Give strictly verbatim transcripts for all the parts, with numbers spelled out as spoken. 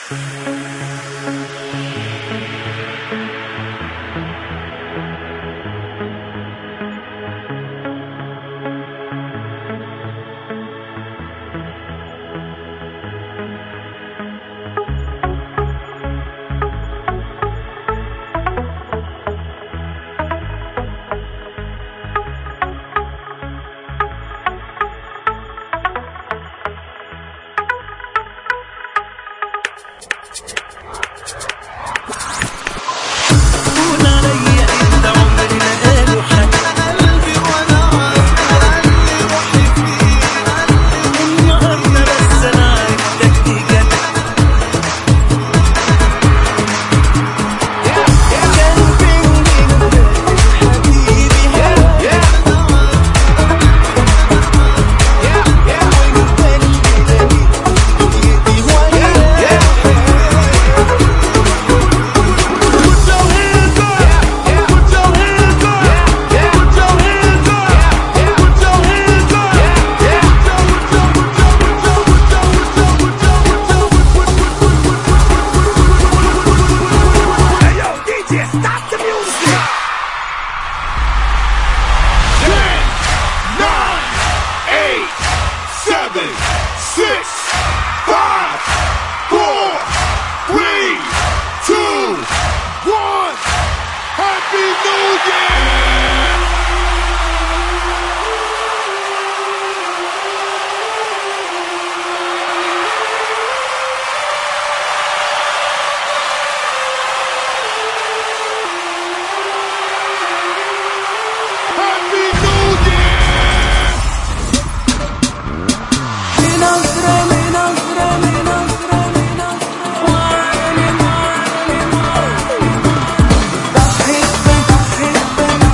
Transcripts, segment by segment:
بحبك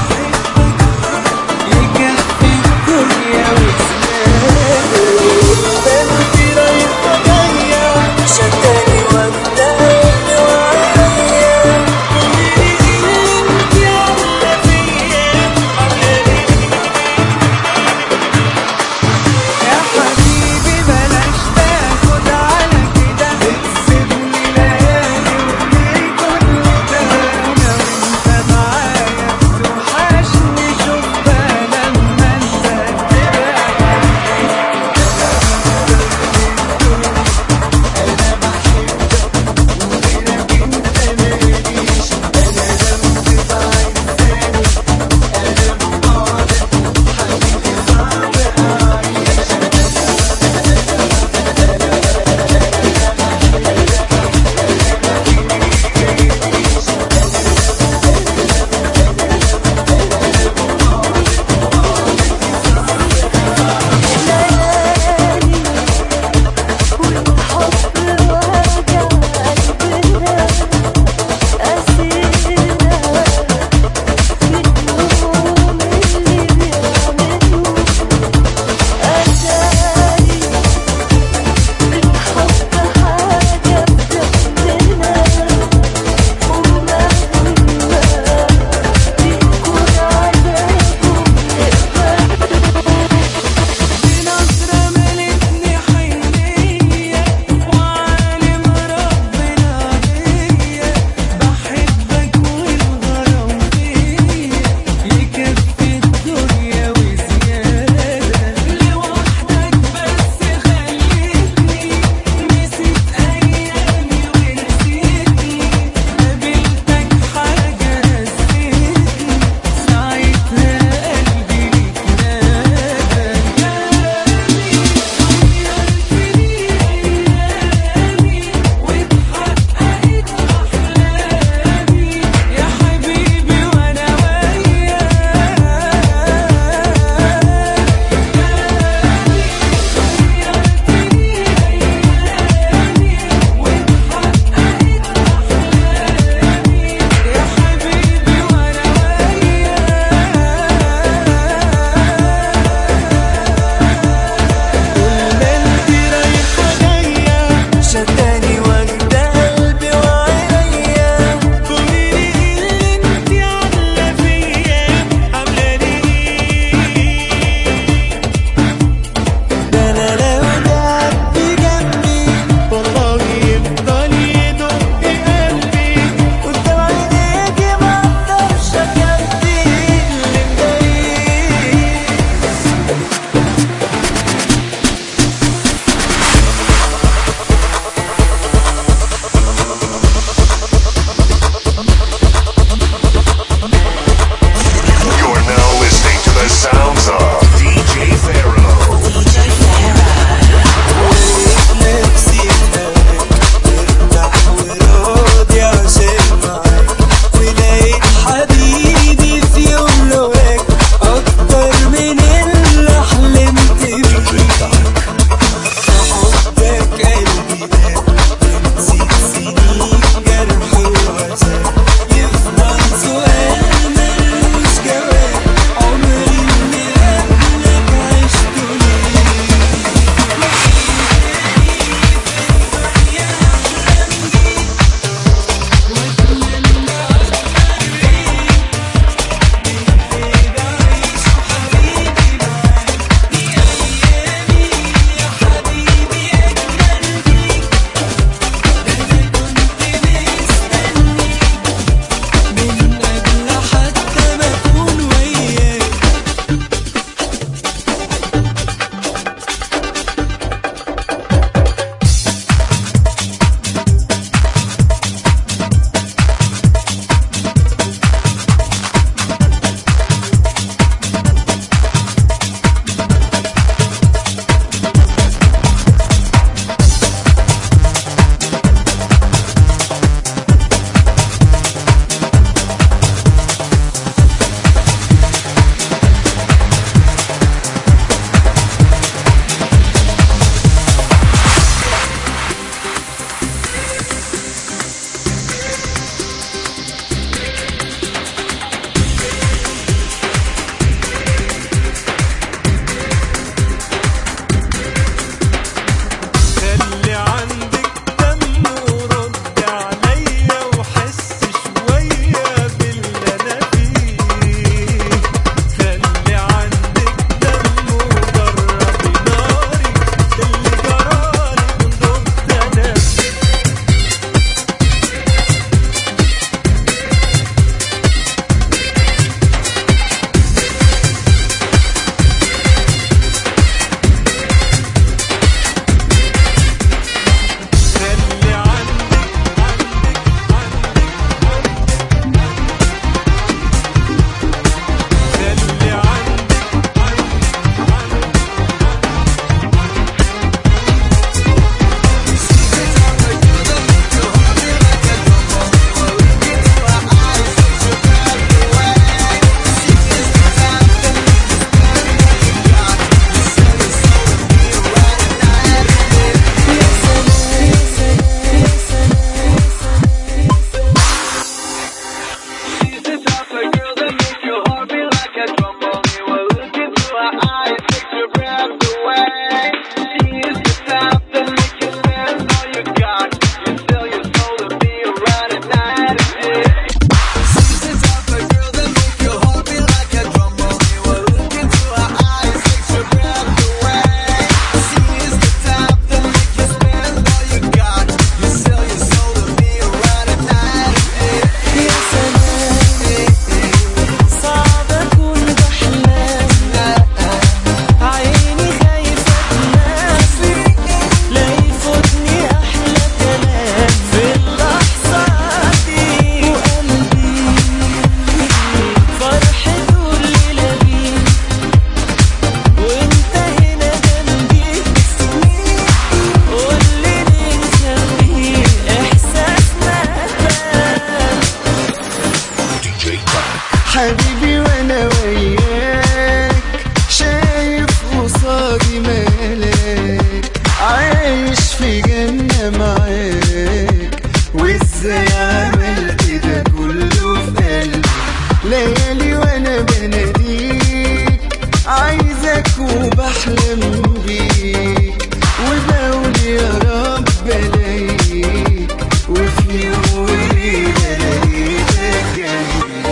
وانا معاك، وازاي عملت ده كله في قلبي. ليالي وانا بناديك، عايزك وبحلم بيك، وبقول يا رب الاقيك، وفي يوم وليلة لقيتك جنبي.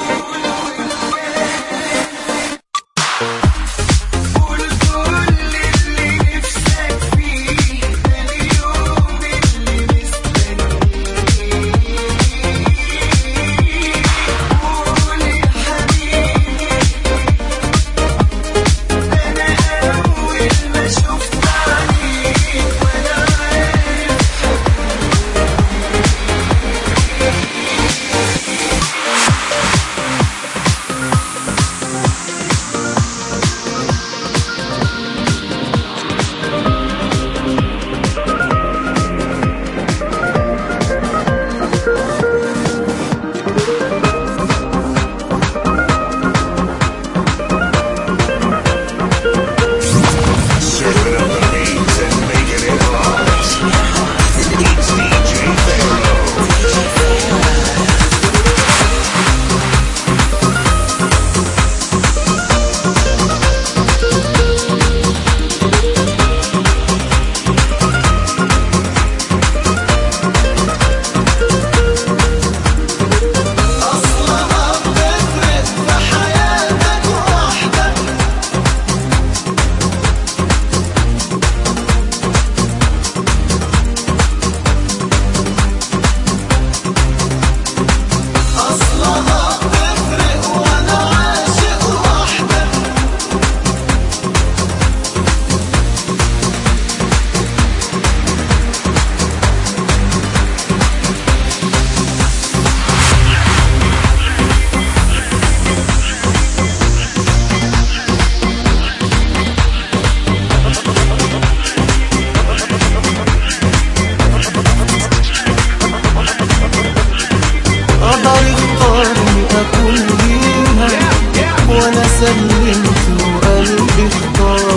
وانا سلمت وقلبي اختار،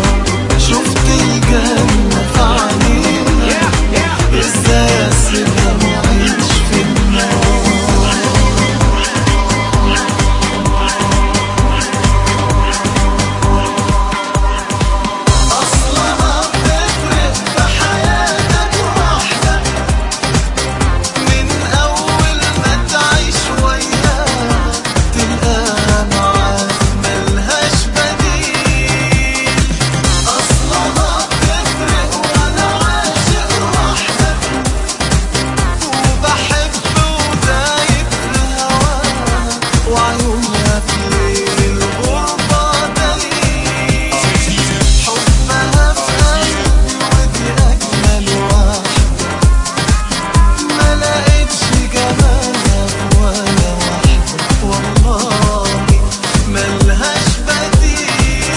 شفت الجنة في عينيها، ازاي اسيبها معيش في النار. اصلها بتفرق في حياتك وحدك، من اول ما تعيش وياها تلقاها معاك ملهاش بديل. اصلها بتفرق وانا عاشق وحدك، وبحب ودايب في هواها، وعيونها في ليل الغربة دليل. حبها في قلبي ودي اجمل واحدة، ما لقيتش جمالها ولا واحدة، والله ملهاش بديل.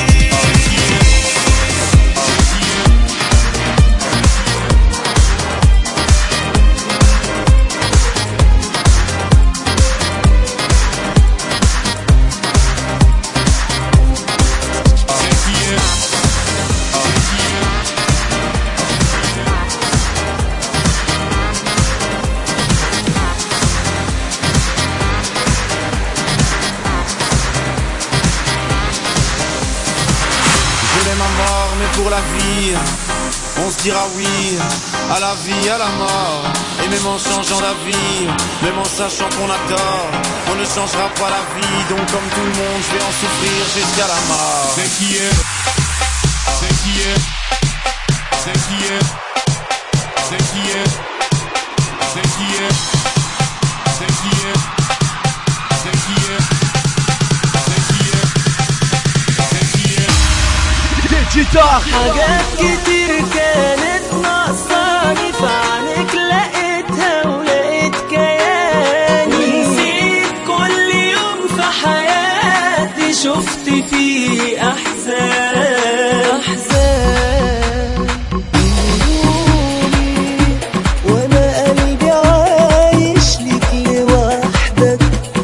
Je l'aime à mort, mais pour la vie, on se dira oui à la vie, à la mort. Et même en changeant d'avis, même en sachant qu'on a tort, on ne changera pas la vie. Donc comme tout le monde, je vais en souffrir jusqu'à la mort. C'est qui est, c'est qui est, c'est qui est, c'est qui est, c'est qui est, c'est qui est, c'est qui est, c'est qui est, c'est qui est. ديجيتال حاجات كتير كانت ناقصاني، في عينك لقيتها ولقيت كياني، نسيت كل يوم في حياتي شفت فيه أحزان أحزان يهموني، وأنا قلبي عايش ليك لوحدك،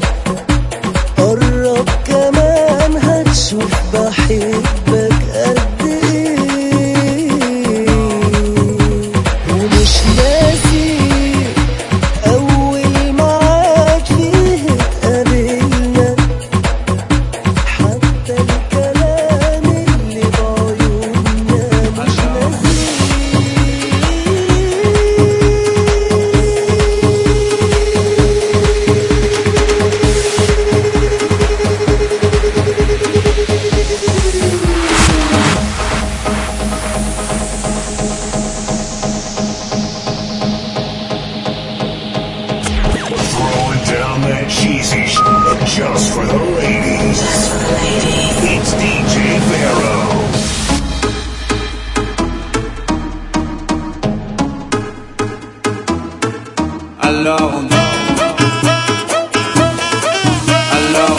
قرب كمان هتشوف بحبك قد إيه. Just for the ladies. Just for the ladies. It's D J Pharaoh. Alors on Alors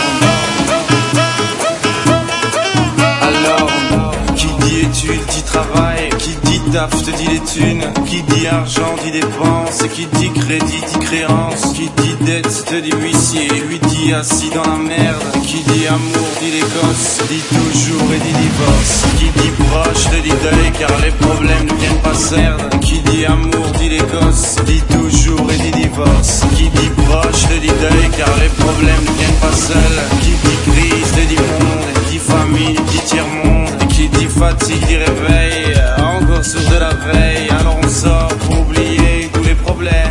Alors qui dit études dit travail, qui dit taf te dit les thunes, qui dit argent dit dépenses, qui dit crédit dit créance, qui dit dette te dit huissier, lui dit assis dans la merde, qui dit amour dit l'Écosse, dit toujours et dit divorce, qui dit proche te dit deuil car les problèmes ne viennent pas cerdre, qui dit amour dit l'Écosse, dit toujours et dit divorce, qui dit proche te dit deuil car les problèmes ne viennent pas seuls, qui dit crise te dit monde, dit famille dit tiers-monde, qui dit fatigue dit réveil, encore sourd de la veille, alors on sort pour oublier tous les problèmes.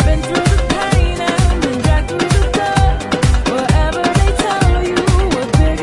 Whatever they tell you, we're bigger.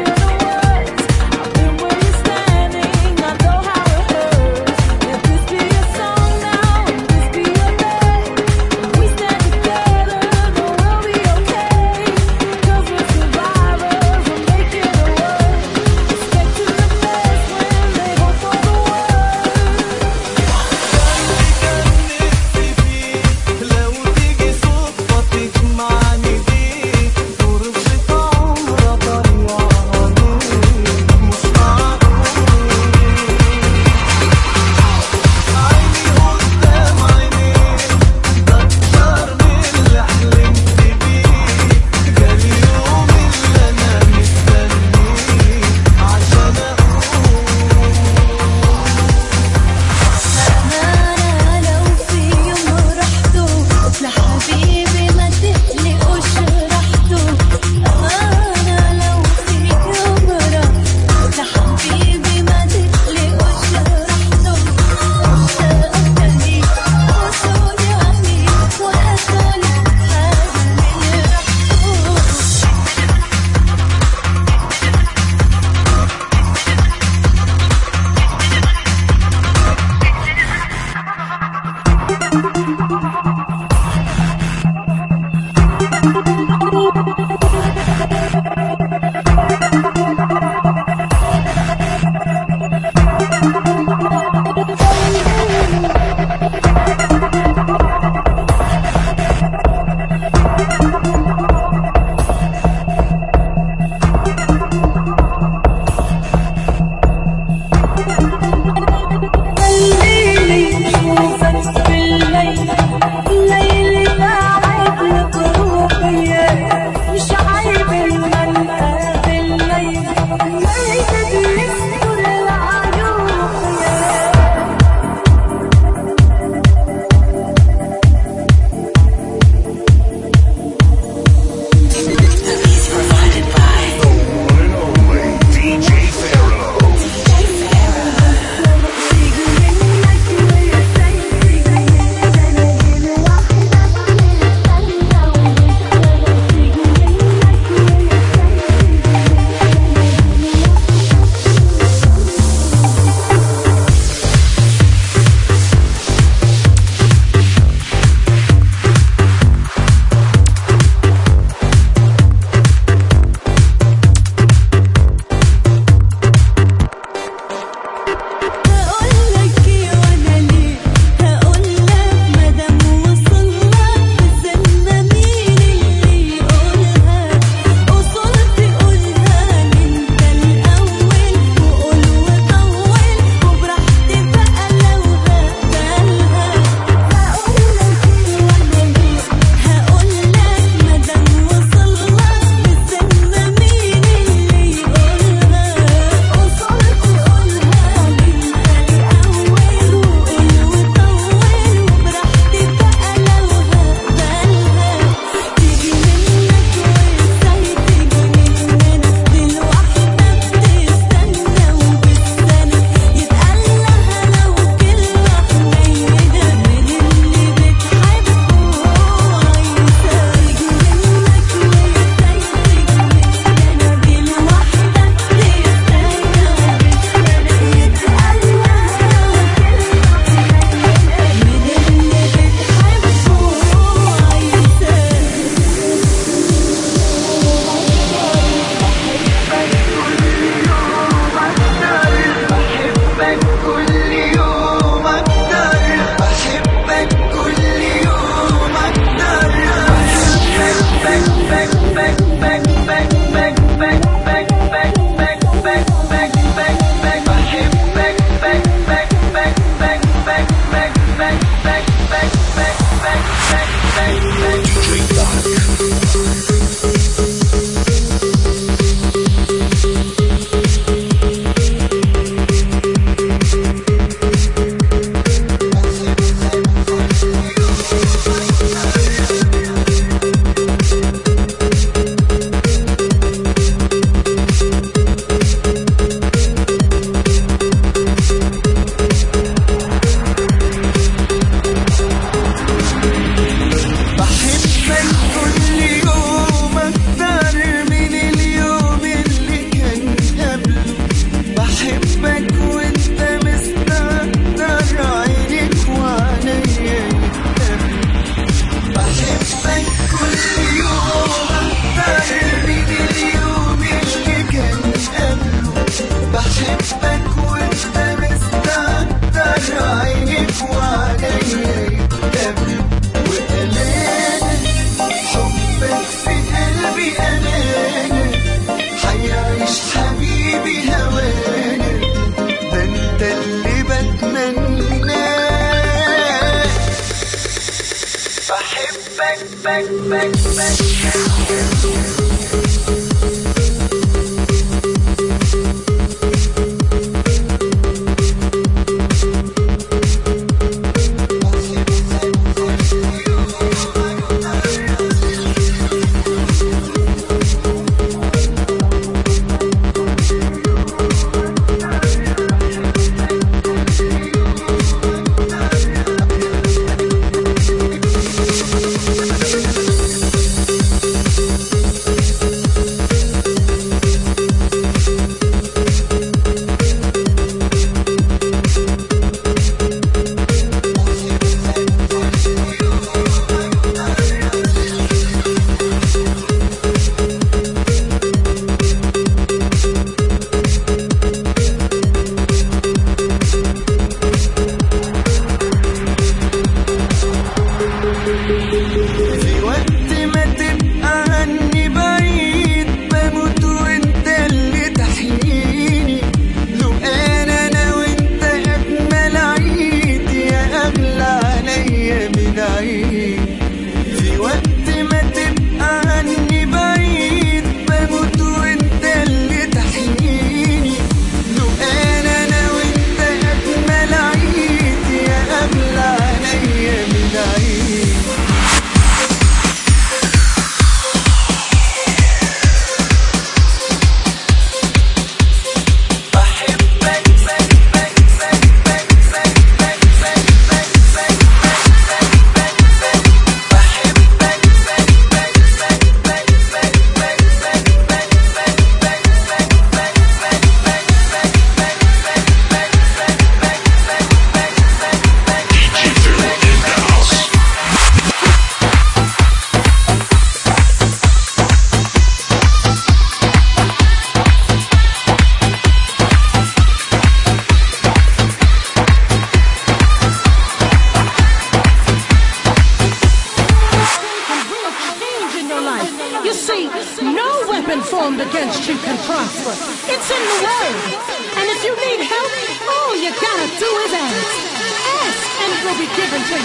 formed against you can prosper. It's in the word. And if you need help, all you gotta do is ask. Ask and it will be given to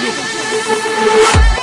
you.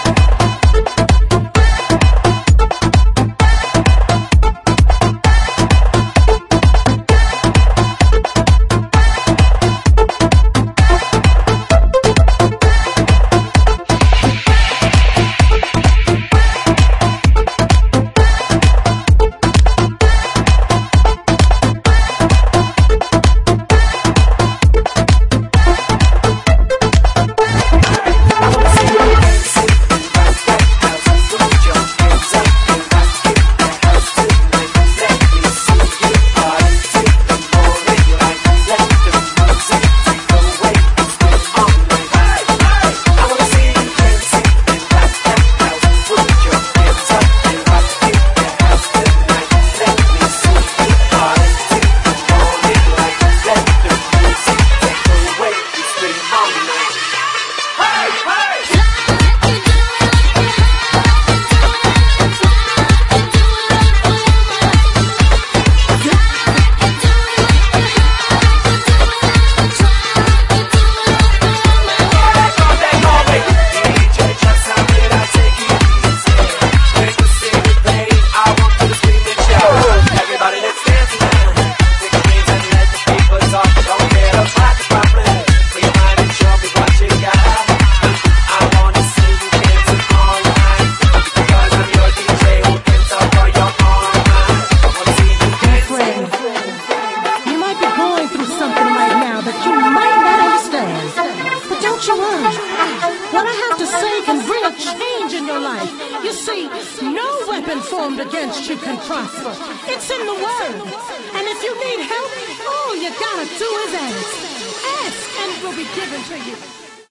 What I have to say can bring a change in your life. You see, no weapon formed against you can prosper. It's in the Word. And if you need help, all you gotta do is ask. Ask and it will be given to you.